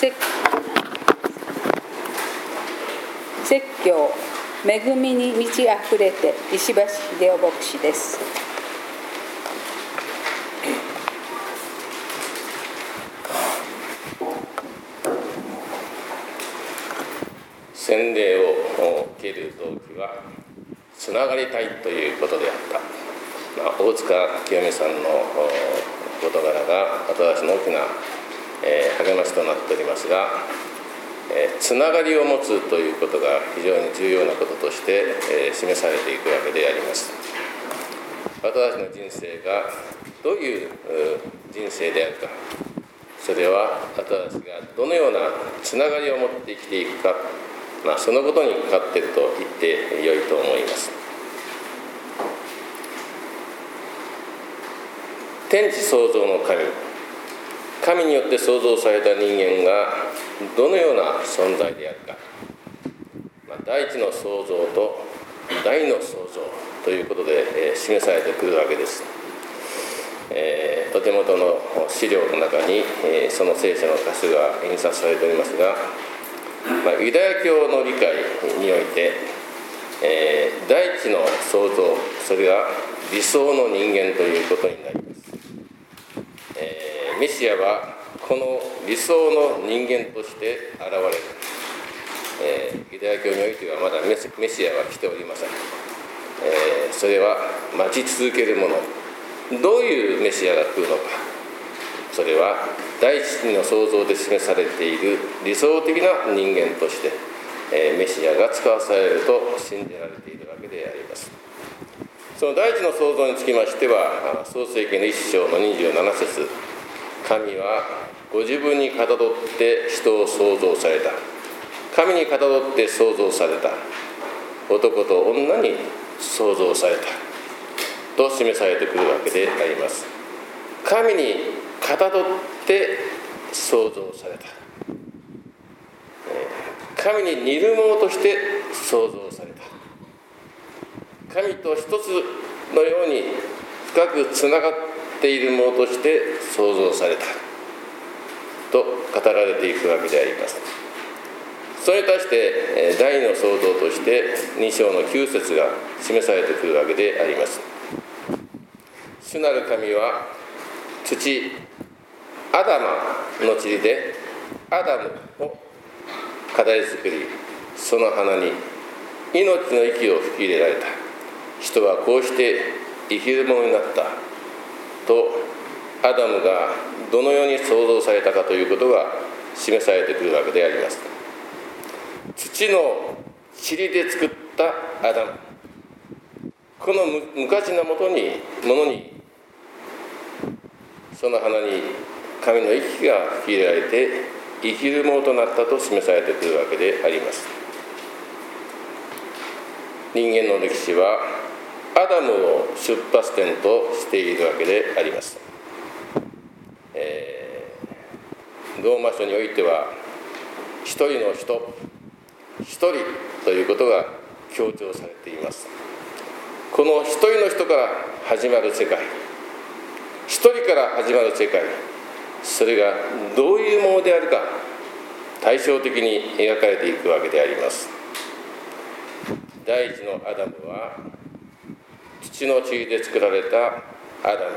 説教恵みに満ち溢れて石橋秀夫牧師です。 洗礼を受ける動機はつながりたいということであった。大塚清美さんの事柄が私の大きな励ましとなっておりますが、つながりを持つということが非常に重要なこととして示されていくわけであります。私の人生がどういう人生であるか、それは私がどのようなつながりを持って生きていくか、そのことにかかっていると言ってよいと思います。天地創造の神によって創造された人間がどのような存在であるか、第一の創造と大の創造ということで示されてくるわけです。お手元の資料の中にその聖書の箇所が印刷されておりますが、ユダヤ教の理解において、第一の創造、それが理想の人間ということになります。メシアはこの理想の人間として現れる。ユダヤ教においてはまだメシアは来ておりません。それは待ち続けるもの。どういうメシアが来るのか、それは第一の創造で示されている理想的な人間として、メシアが使わされると信じられているわけであります。その第一の創造につきましては、創世記の1章の27節、神はご自分にかたどって人を創造された。神にかたどって創造された。男と女に創造された。と示されてくるわけであります。神にかたどって創造された。神に似るものとして創造された。神と一つのように深くつながっているものとして創造されたと語られていくわけであります。それに対して第二の創造として2章の9節が示されてくるわけであります。主なる神は土アダマの塵でアダムを語り作り、その花に命の息を吹き入れられた。人はこうして生きるものになったと、アダムがどのように創造されたかということが示されてくるわけであります。土の塵で作ったアダム、この無価値なものにその花に神の息が吹き入れられて生きるものとなったと示されてくるわけであります。人間の歴史はアダムを出発点としているわけであります。ローマ書においては一人の人、一人ということが強調されています。この一人の人から始まる世界、一人から始まる世界、それがどういうものであるか対照的に描かれていくわけであります。第一のアダムは土の塵で作られたアダム、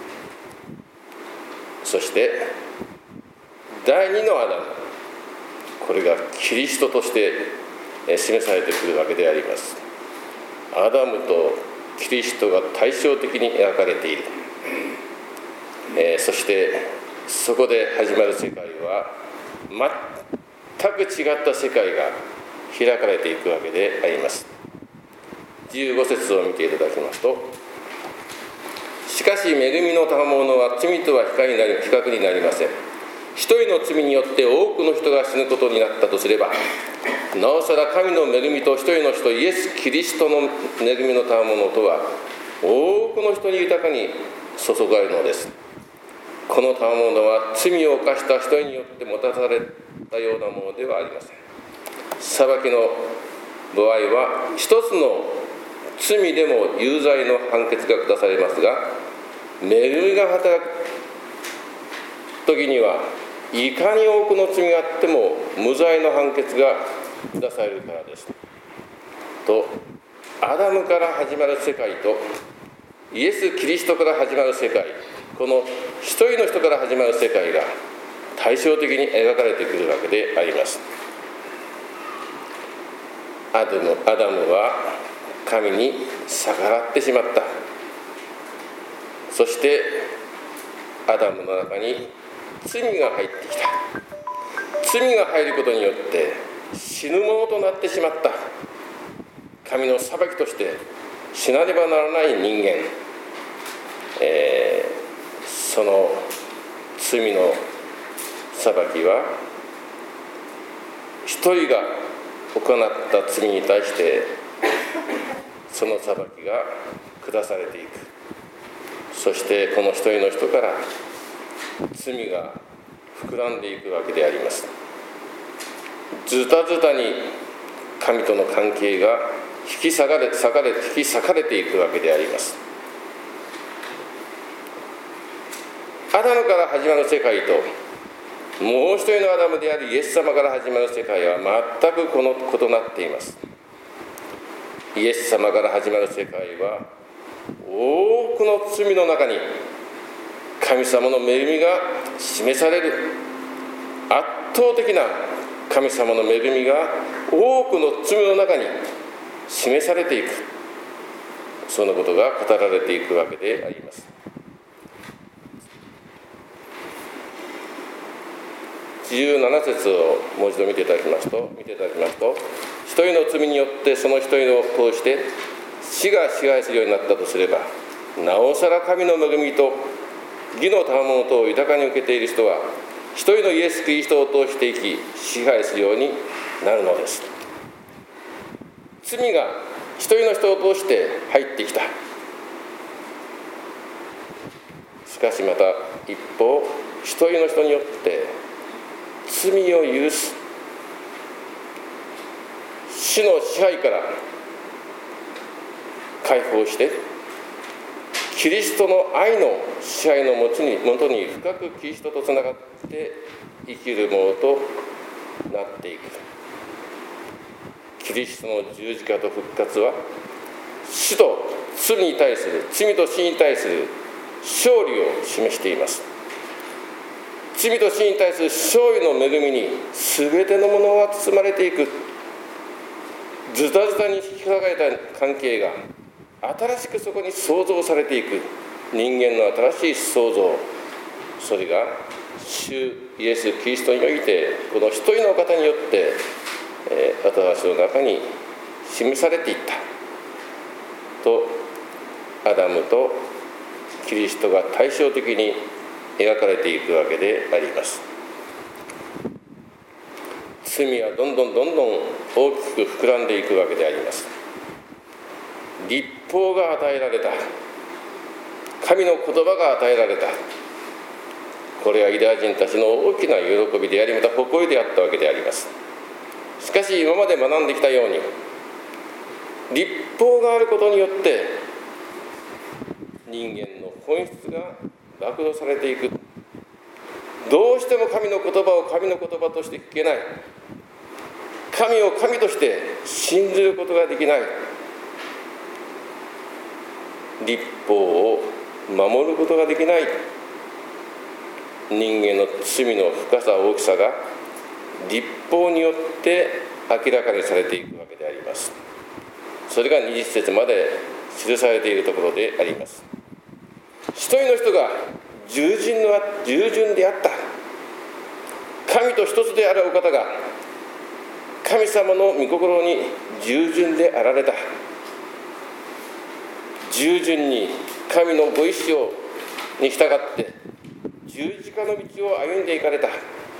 そして第二のアダム、これがキリストとして示されてくるわけであります。アダムとキリストが対照的に描かれている。そしてそこで始まる世界は全く違った世界が開かれていくわけであります。15節を見ていただきますと、しかし恵みの賜物は罪とは比較になりません。一人の罪によって多くの人が死ぬことになったとすれば、なおさら神の恵みと一人の人イエス・キリストの恵みの賜物とは多くの人に豊かに注がれるのです。この賜物は罪を犯した人によって持たされたようなものではありません。裁きの場合は一つの罪でも有罪の判決が下されますが、恵みが働く時にはいかに多くの罪があっても無罪の判決が下されるからです。と、アダムから始まる世界とイエス・キリストから始まる世界、この一人の人から始まる世界が対照的に描かれてくるわけであります。アダムは神に逆らってしまった。そしてアダムの中に罪が入ってきた。罪が入ることによって死ぬものとなってしまった。神の裁きとして死なねばならない人間、その罪の裁きは一人が行った罪に対してその裁きが下されていく。そしてこの一人の人から罪が膨らんでいくわけであります。ズタズタに神との関係が引き裂かれていくわけであります。アダムから始まる世界ともう一人のアダムであるイエス様から始まる世界は全く異なっています。イエス様から始まる世界は多くの罪の中に神様の恵みが示される。圧倒的な神様の恵みが多くの罪の中に示されていく、そのことが語られていくわけであります。17節をもう一度見ていただきますと、一人の罪によってその一人を通して死が支配するようになったとすれば、なおさら神の恵みと義の賜物とを豊かに受けている人は一人のイエス・キリストを通して生き支配するようになるのです。罪が一人の人を通して入ってきた。しかしまた一方、一人の人によって罪を許す、死の支配から解放してキリストの愛の支配のもとに深くキリストとつながって生きるものとなっていく。キリストの十字架と復活は死と罪に対する、罪と死に対する勝利を示しています。罪と死に対する勝利の恵みに全てのものは包まれていく。ズタズタに引き裂かれた関係が新しくそこに創造されていく。人間の新しい創造、それが主イエス・キリストにおいてこの一人の方によって私の中に示されていったと、アダムとキリストが対照的に描かれていくわけであります。罪はどんどん大きく膨らんでいくわけであります。律法が与えられた、神の言葉が与えられた、これはユダヤ人たちの大きな喜びであり、また誇りであったわけであります。しかし今まで学んできたように、律法があることによって人間の本質が暴露されていく。どうしても神の言葉を神の言葉として聞けない、神を神として信じることができない、律法を守ることができない、人間の罪の深さ大きさが律法によって明らかにされていくわけであります。それが20節まで記されているところであります。一人の人が従順であった。神と一つであるお方が神様の御心に従順であられた。従順に神のご意志に従って十字架の道を歩んでいかれた。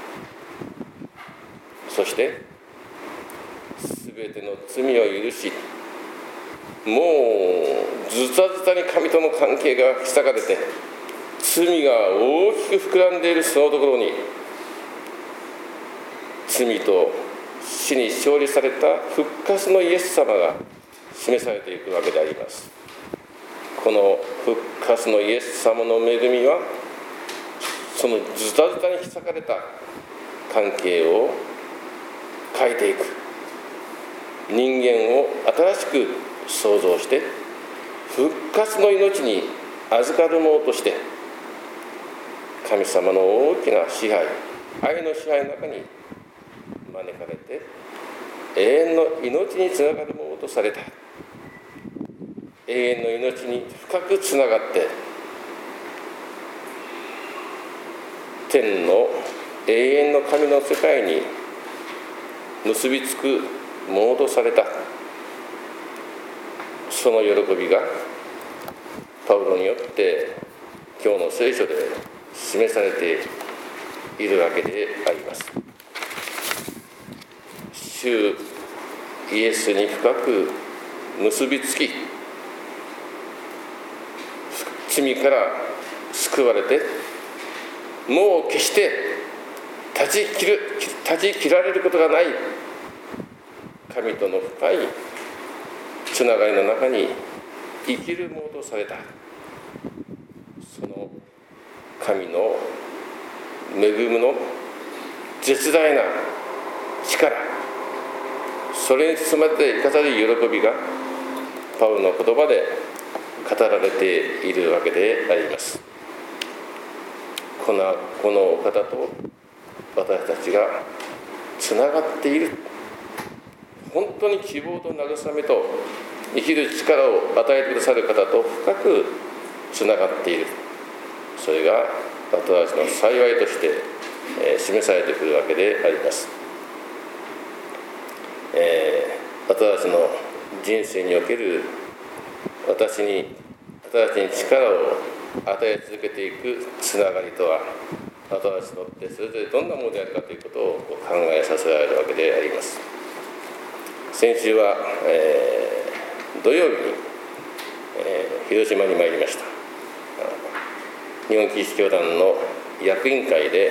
そして全ての罪を許し、もうズタズタに神との関係が引き裂かれて罪が大きく膨らんでいるそのところに、罪と死に勝利された復活のイエス様が示されていくわけであります。この復活のイエス様の恵みはそのズタズタに引き裂かれた関係を変えていく、人間を新しく創造して復活の命に預かるものとして神様の大きな支配、愛の支配の中に招かれて永遠の命につながるものとされた。永遠の命に深くつながって天の永遠の神の世界に結びつくものとされた。その喜びがパウロによって今日の聖書で示されているわけであります。主イエスに深く結びつき、罪から救われて、もう決して断ち切られることがない神との深いつながりの中に生きるものとされた。その神の恵みの絶大な力、それに包まれて生かされる喜びがパウロの言葉で語られているわけであります。このお方と私たちがつながっている、本当に希望と慰めと生きる力を与えてくださる方と深くつながっている。それが私たちの幸いとして示されてくるわけであります。私たちの人生における私たちに力を与え続けていくつながりとは、私たちにとってそれぞれどんなものであるかということを考えさせられるわけであります。先週は、土曜日に、広島に参りました。日本キリスト教団の役員会で、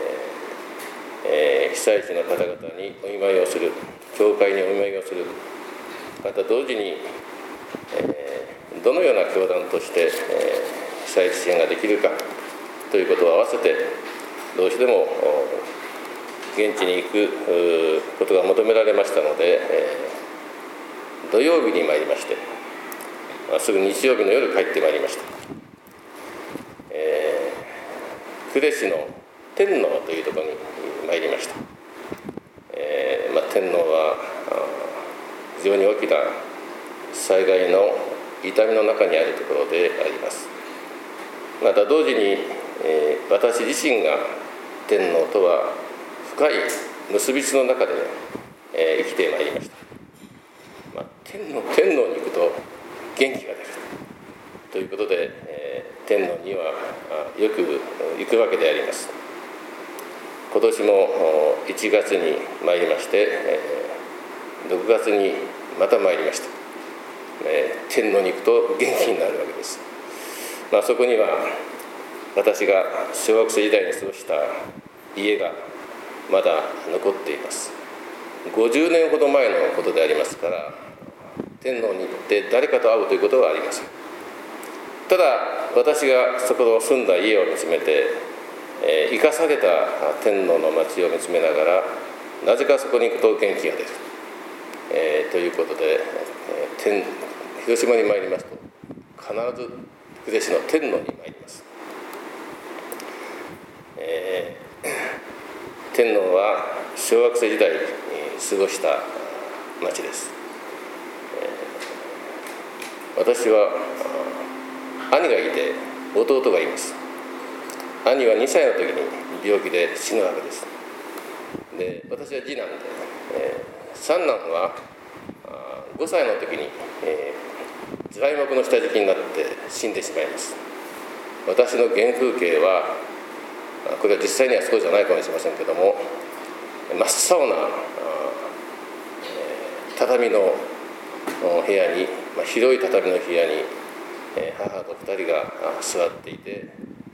被災地の方々にお見舞いをする、教会にお見舞いをする、また同時に、どのような教団として、被災地支援ができるかということを合わせて、どうしても現地に行くことが求められましたので、土曜日に参りまして、すぐ日曜日の夜帰ってまいりました。呉市の天王というところに参りました。天王は非常に大きな災害の痛みの中にあるところであります。また同時に、私自身が天王とは深い結びつきの中で、生きてまいりました。天王に行くと元気が出るということで、天王にはよく行くわけであります。今年も1月に参りまして、6月にまた参りました。天王に行くと元気になるわけです。そこには私が小学生時代に過ごした家がまだ残っています。50年ほど前のことでありますから、天王に行って誰かと会うということはありません。ただ私がそこの住んだ家を見つめて、生かされた天王の町を見つめながら、なぜかそこに行くと元気が出る、ということで、広島に参りますと必ず呉市の天王に参ります。天王は小学生時代に過ごした町です。私は兄がいて弟がいます。兄は2歳の時に病気で死ぬわけです。で、私は次男で、三男は5歳の時に、材木の下敷きになって死んでしまいます。私の原風景は、これは実際にはそうじゃないかもしれませんけども、真っ青な畳の部屋に、広い畳の部屋に母と2人が座っていて、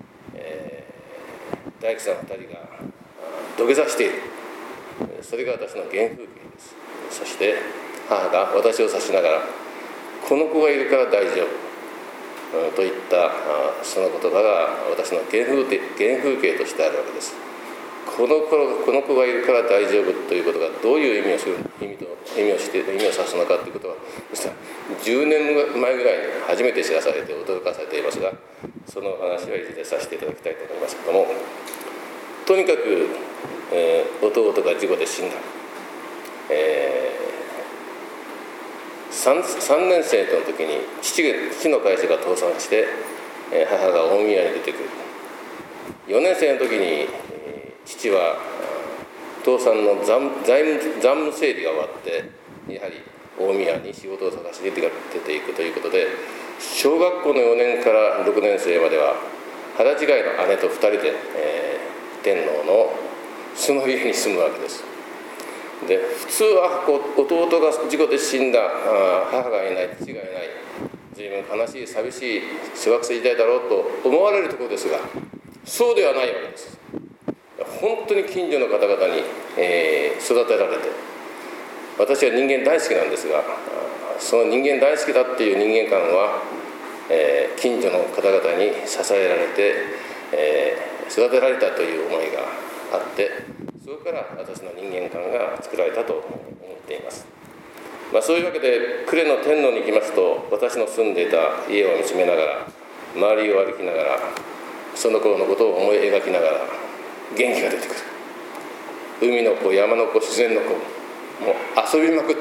大工さん2人が土下座している。それが私の原風景です。そして母が私を指しながら、この子がいるから大丈夫、 といったその言葉が私の原風景としてあるわけです。この子がいるから大丈夫ということがどういう意味を指すのかということは実は10年前ぐらいに初めて知らされて驚かされていますが、その話はいずれさせていただきたいと思いますけれども、とにかく、弟が事故で死んだ、3年生の時に父の会社が倒産して、母が大宮に出てくる。4年生の時に父は倒産の残務整理が終わってやはり大宮に仕事を探しに出ていくということで、小学校の4年から6年生までは腹違いの姉と2人で、天皇のその家に住むわけです。で普通は弟が事故で死んだ、母がいない、父がいない、随分悲しい寂しい小学生時代だろうと思われるところですが、そうではないわけです。本当に近所の方々に、育てられて、私は人間大好きなんですが、その人間大好きだっていう人間観は、近所の方々に支えられて、育てられたという思いがあって、そこから私の人間観が作られたと思っています。そういうわけで呉の天皇に行きますと、私の住んでいた家を見つめながら、周りを歩きながら、その頃のことを思い描きながら元気が出てくる。海の子、山の子、自然の子、もう遊びまくった、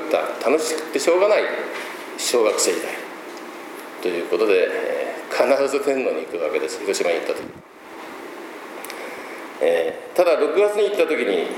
楽しくてしょうがない小学生時代ということで、必ず天皇に行くわけです。広島に行った時、ただ6月に行った時に、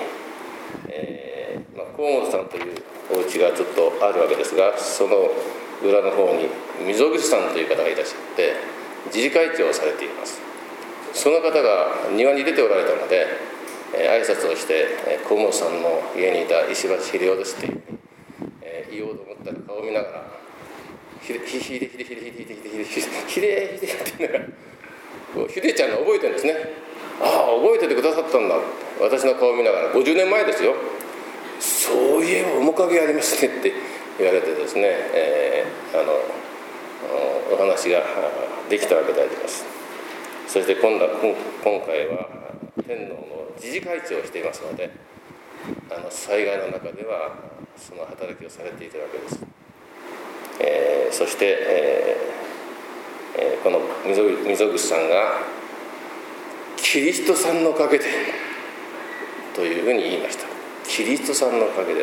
河本さんというお家がちょっとあるわけですが、その裏の方に溝口さんという方がいらっしゃって自治会長をされています。その方が庭に出ておられたので、挨拶をして河本さんの家にいた石橋秀夫ですって言おうと思ったら、顔を見ながらひでって言いながら、ひでちゃんが覚えてるんですね。ああ、覚えててくださったんだ。私の顔を見ながら、50年前ですよ。そういえば面影ありますねって言われてですね、お話ができたわけであります。そして今回は天皇の自治会長をしていますので、災害の中ではその働きをされていたわけです。そして、この溝口さんがキリストさんのおかげでというふうに言いました。キリストさんのおかげで、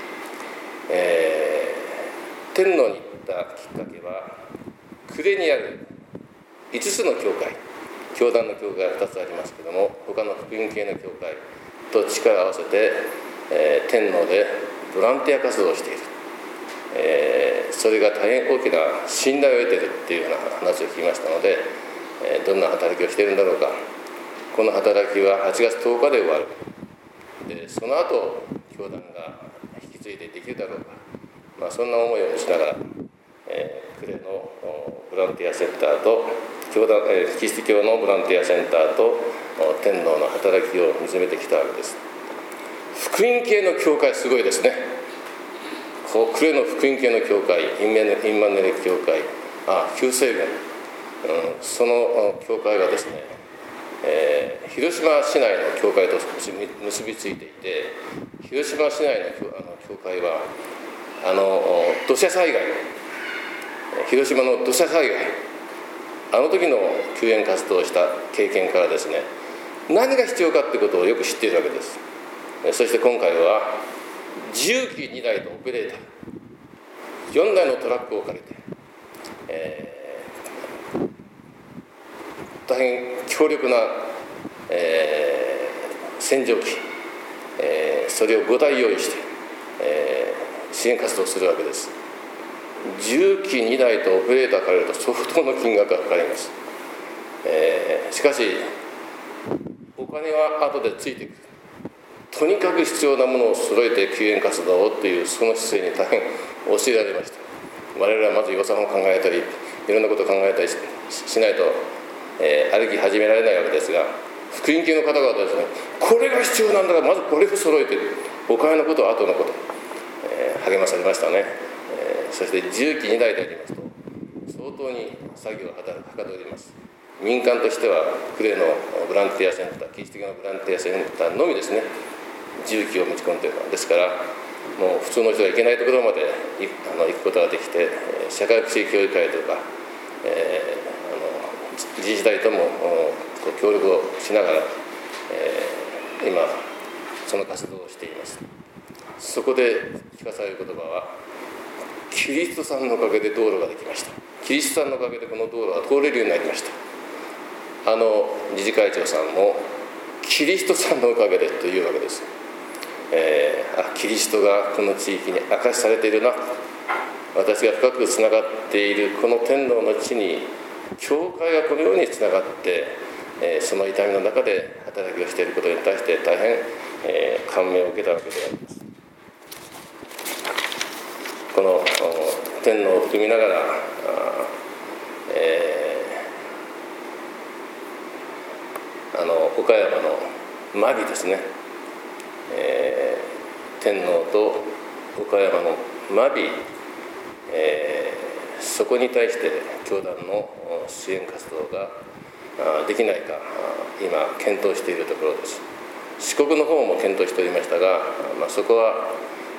天皇に行ったきっかけは、呉にある5つの教団の教会が2つありますけれども、他の福音系の教会と力を合わせて、天皇でボランティア活動をしている、それが大変大きな信頼を得ているっていうような話を聞きましたので、どんな働きをしているんだろうか。この働きは8月10日で終わる。でその後教団が引き継いでできるだろうか、そんな思いを持ちながら、呉のボランティアセンターとキリスト教のボランティアセンターと天皇の働きを見つめてきたわけです。福音系の教会すごいですね。呉の福音系の教会、インマヌエル教会、救世軍、その教会がですね、広島市内の教会と結びついていて、広島市内の教会は土砂災害、広島の土砂災害、あの時の救援活動をした経験からですね、何が必要かということをよく知っているわけです。そして今回は重機2台とオペレーター4台のトラックを借りて、大変強力な、洗浄機、それを5台用意して、支援活動をするわけです。重機2台とオペレーター借りると相当の金額がかかります。しかしお金は後でついてくる。とにかく必要なものを揃えて救援活動をというその姿勢に大変教えられました。我々はまず予算を考えたり、いろんなことを考えたり しないと、歩き始められないわけですが、福音系の方々はですね、これが必要なんだからまずこれを揃えて、お金のことは後のこと、励まされましたね。そして重機2台でありますと、 相当に作業をはかどります。民間としては呉のボランティアセンター、キリスト教のボランティアセンターのみですね、重機を持ち込んでいるのですから、もう普通の人が行けないところまで行くことができて、社会福祉協議会とか、自治体とも協力をしながら、今その活動をしています。そこで聞かされる言葉は、キリストさんのおかげで道路ができました。キリストさんのおかげでこの道路が通れるようになりました。理事会長さんもキリストさんのおかげでというわけです。キリストがこの地域に明かしされているな、私が深くつながっているこの天皇の地に教会がこのようにつながって、その痛みの中で働きをしていることに対して大変、感銘を受けたわけであります。この天皇を含みながら、岡山の真備ですね、天皇と岡山の真備、そこに対して教団の支援活動ができないか今検討しているところです。四国の方も検討しておりましたが、そこは、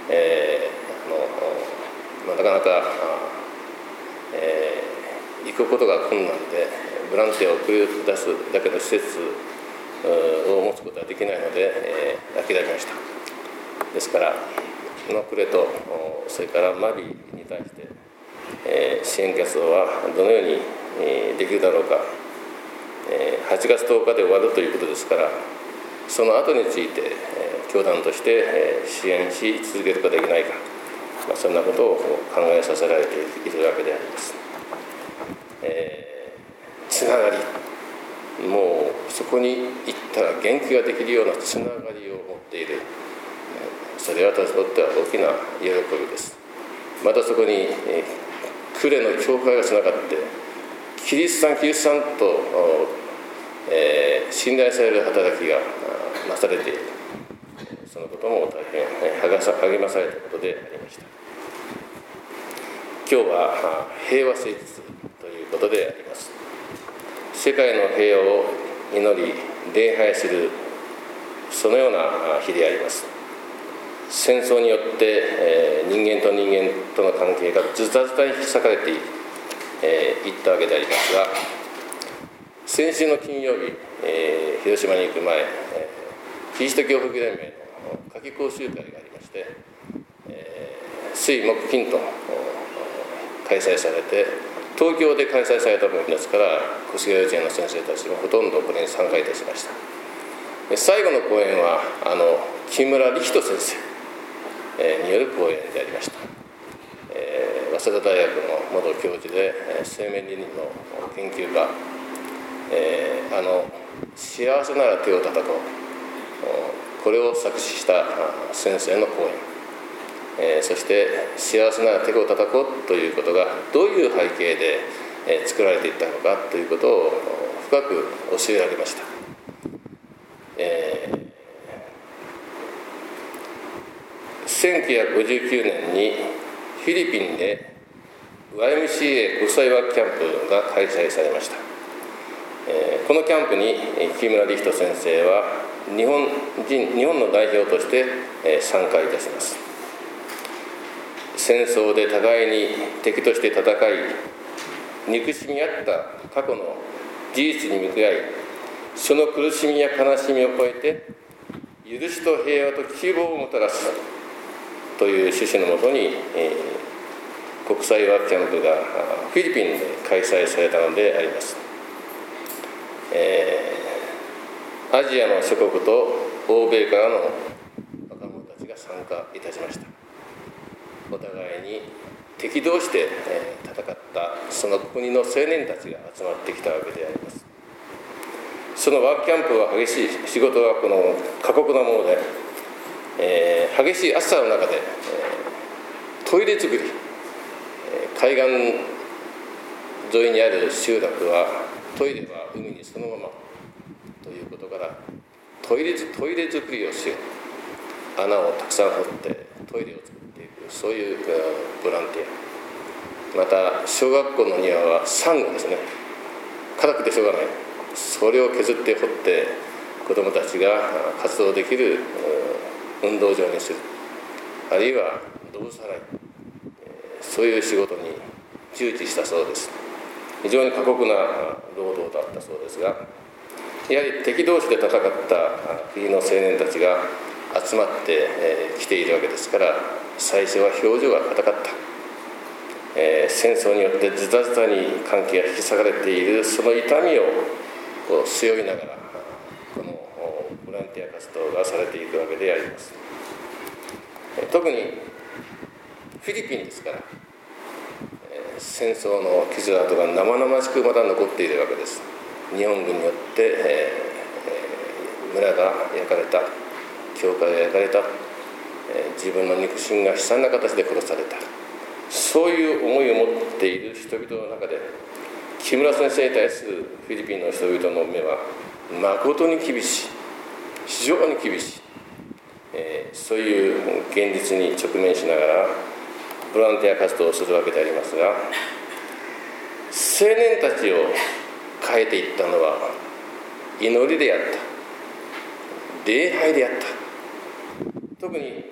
なかなか、行くことが困難でボランティアを送り出すだけの施設を持つことはできないので、諦めました。ですから呉とそれから真備に対して、支援活動はどのようにできるだろうか。8月10日で終わるということですから、その後について教団として支援し続けることができないか、そんなことを考えさせられているわけであります。つながり、もうそこに行ったら元気ができるようなつながりを持っている、それは私にとっては大きな喜びです。またそこに呉の教会がつながってキリストさんと、信頼される働きがなされている、そのことも大変励まされたことでありました。今日は平和誠実ということであります。世界の平和を祈り礼拝する、そのような日であります。戦争によって、人間と人間との関係がズタズタに引き裂かれていったわけでありますが、先週の金曜日、広島に行く前、キリスト教福音連盟の夏季講習会がありまして、水木金と開催されて、東京で開催されたものですから、越谷幼稚園の先生たちもほとんどこれに参加いたしました。最後の講演は木村理人先生による講演でありました。早稲田大学の元教授で生命倫理の研究家、幸せなら手を叩こう、これを作詞した先生の講演、そして幸せなら手を叩こうということがどういう背景で作られていったのかということを深く教えられました。1959年にフィリピンで YMCA 国際ワークキャンプが開催されました。このキャンプに木村理人先生は日本の代表として参加いたします。戦争で互いに敵として戦い、憎しみ合った過去の事実に向き合い、その苦しみや悲しみを超えて許しと平和と希望をもたらすという趣旨のもとに、国際ワークキャンプがフィリピンで開催されたのであります。アジアの諸国と欧米からの若者たちが参加いたしました。お互いに敵同士で戦ったその国の青年たちが集まってきたわけであります。そのワークキャンプは激しい、仕事はこの過酷なもので、激しい暑さの中で、トイレ作り、海岸沿いにある集落はトイレは海にそのままということから、トイレ作りをしよう、穴をたくさん掘ってトイレを作っていく、そういうボランティア、 また小学校の庭はサンゴですね。硬くてしょうがない。それを削って掘って子どもたちが活動できる運動場にする、あるいは動物払い、そういう仕事に従事したそうです。非常に過酷な労働だったそうですが、やはり敵同士で戦った国の青年たちが集まってきているわけですから、最初は表情が硬かった。戦争によってズタズタに関係が引き裂かれているその痛みを背負いながらこのボランティア活動がされていくわけであります。特にフィリピンですから、戦争の傷跡が生々しくまだ残っているわけです。日本軍によって、村が焼かれた、教会が焼かれた、自分の肉親が悲惨な形で殺された、そういう思いを持っている人々の中で、木村先生に対するフィリピンの人々の目は誠に厳しい、非常に厳しい、そういう現実に直面しながらボランティア活動をするわけでありますが、青年たちを変えていったのは祈りであった、礼拝であった。特に、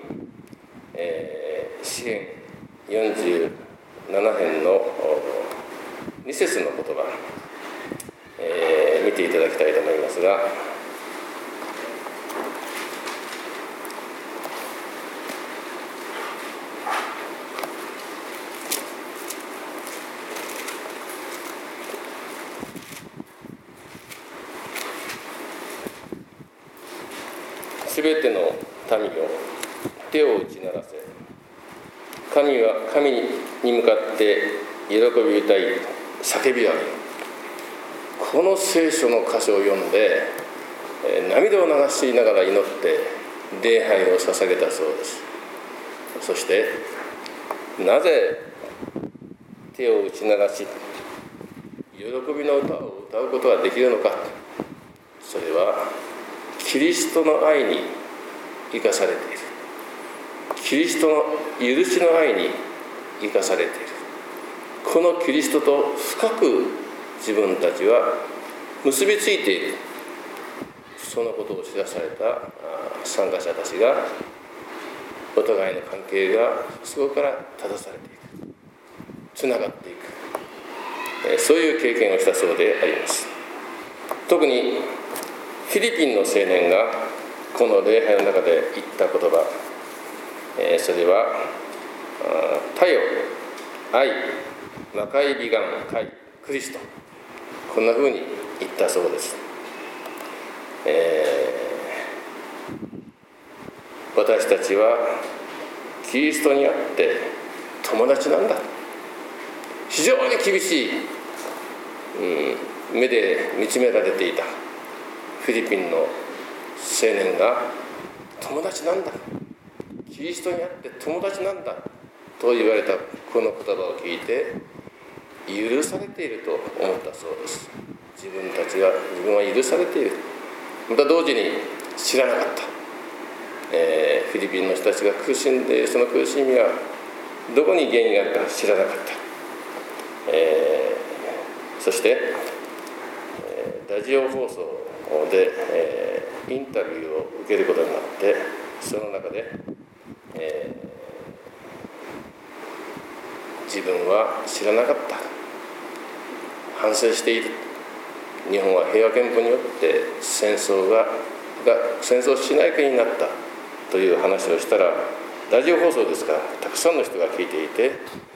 詩編47編の2節の言葉、見ていただきたいと思いますが、すべての民よ、手を打ち鳴らせ。神に向かって喜び歌い、叫び上げる。この聖書の箇所を読んで、涙を流しながら祈って礼拝を捧げたそうです。そして、なぜ手を打ち鳴らし、喜びの歌を歌うことができるのか。それはキリストの愛に生かされている。キリストの許しの愛に生かされている。このキリストと深く自分たちは結びついている。そのことを知らされた参加者たちが、お互いの関係がそこから正されていく、つながっていく、そういう経験をしたそうであります。特にフィリピンの青年がこの礼拝の中で言った言葉、それは他よ、愛、魔界美顔、愛、クリスト、こんなふうに言ったそうです。私たちはキリストにあって友達なんだ。非常に厳しい、目で見つめられていたフィリピンの青年が友達なんだ、キリストにあって友達なんだと言われたこの言葉を聞いて許されていると思ったそうです。自分は許されている。また同時に知らなかった、フィリピンの人たちが苦しんでいるその苦しみはどこに原因があるか知らなかった。そして、ラジオ放送で、インタビューを受けることになって、その中で、自分は知らなかった、反省している、日本は平和憲法によって戦争しない国になったという話をしたら、ラジオ放送ですからたくさんの人が聞いていて、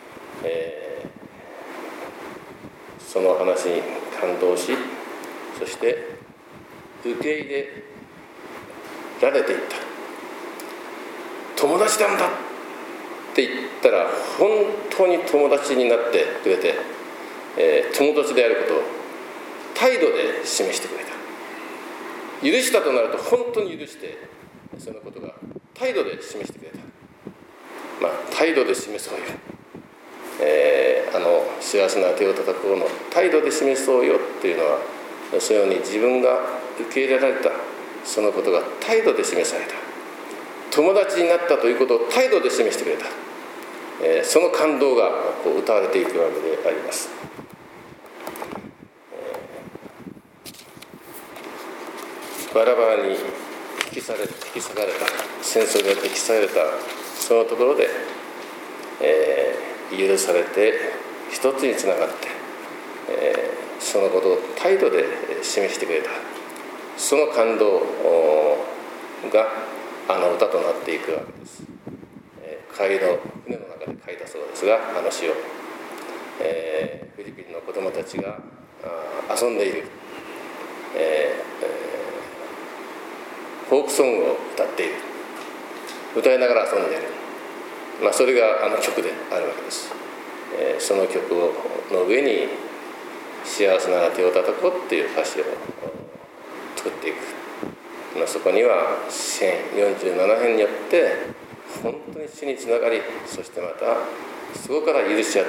その話に感動し、そして受け入れられていった。友達なんだって言ったら本当に友達になってくれて、友達であることを態度で示してくれた。許したとなると本当に許して、そのことが態度で示してくれた。態度で示そうよ、幸せな手を叩く方の態度で示そうよっていうのは、そのように自分が受け入れられたそのことが態度で示された。友達になったということを態度で示してくれた。 その感動が歌われていくわけであります。バラバラに引き裂かれた、戦争によって引き裂かれたそのところで、許されて一つにつながって、そのことを態度で示してくれた、その感動があの歌となっていくわけです。船の中で書いたそうですが、あの詩を、フィリピンの子どもたちが遊んでいる、フォークソングを歌っている、歌いながら遊んでいる、それがあの曲であるわけです。その曲の上に幸せなら手を叩こうっていう歌詞を作っていく。そこには1047編によって本当に主につながり、そしてまたそこから許し合って、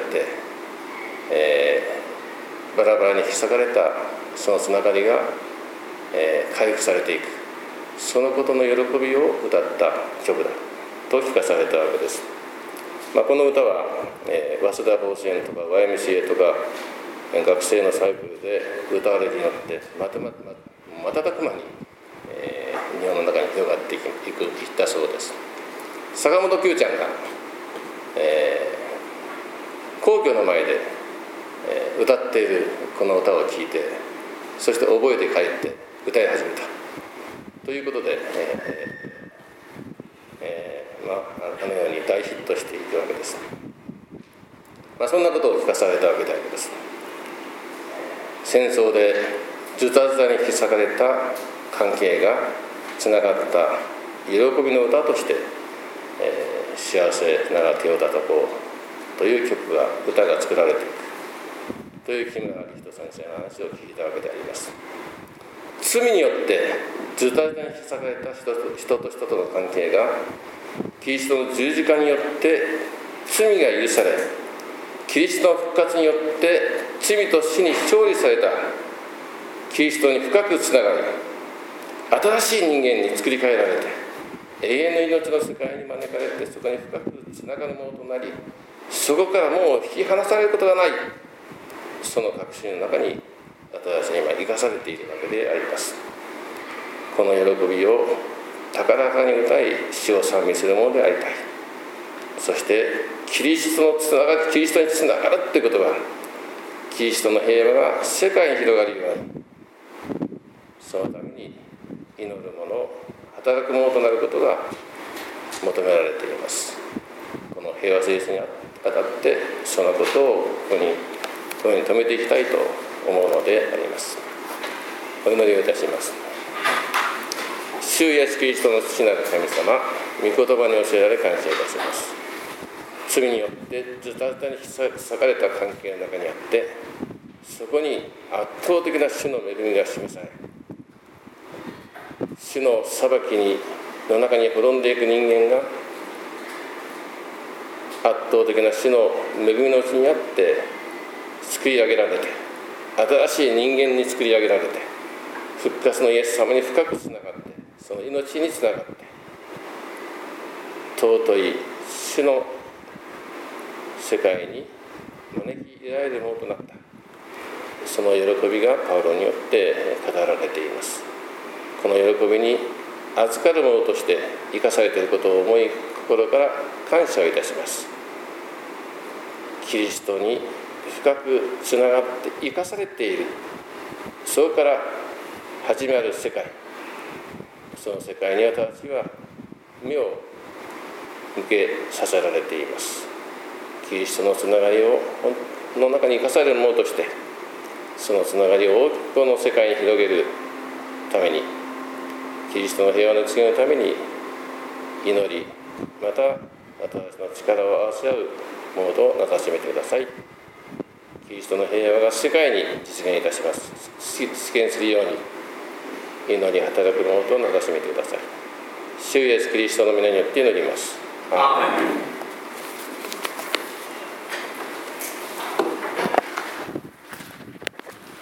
バラバラに引き裂かれたそのつながりが、回復されていく、そのことの喜びを歌った曲だと聞かされたわけです。この歌は、早稲田法制とか YMCA とか学生のサイクルで歌われるようになって、瞬く間に、日本の中に広がっていったそうです。坂本九ちゃんが、皇居の前で、歌っているこの歌を聴いて、そして覚えて帰って歌い始めたということで、あのように大ヒットしていくわけです。そんなことを聞かされたわけであります。戦争でズタズタに引き裂かれた関係がつながった喜びの歌として、幸せなら手を叩こうという歌が作られていくという木村明人先生の話を聞いたわけであります。罪によってズタズタに引き裂かれた人と人との関係がキリストの十字架によって罪が許され、キリストの復活によって罪と死に勝利されたキリストに深くつながり、新しい人間に作り変えられて永遠の命の世界に招かれて、そこに深くつながるものとなり、そこからもう引き離されることがない、その確信の中に私は今生かされているわけであります。この喜びを高らかに歌い、主を賛美するものでありたい。そしてキリストにつながるということが、キリストの平和が世界に広がるように、そのために祈る者、働く者となることが求められています。この平和聖書にあたってそのことをここに留めていきたいと思うのであります。お祈りをいたします。主イエスキリストの父なる神様、御言葉に教えられ感謝いたします。罪によってズタズタに引き裂かれた関係の中にあって、そこに圧倒的な主の恵みが示され、主の裁きの中に滅んでいく人間が圧倒的な主の恵みのうちにあって作り上げられて、新しい人間に作り上げられて、復活のイエス様に深くつながって、その命につながって、尊い主の世界に招き入れられるものとなった、その喜びがパウロによって語られています。この喜びに預かるものとして生かされていることを思い、心から感謝をいたします。キリストに深くつながって生かされている、そこから始まる世界、その世界に私は目を向けさせられています。キリストのつながりの中に生かされるものとして、そのつながりを大きくこの世界に広げるために、キリストの平和の実現のために祈り、また私の力を合わせ合うものとなさしめてください。キリストの平和が世界に実現いたします。実現するように祈り働くものとなさしめてください。主イエスキリストの皆によって祈ります。アーメン。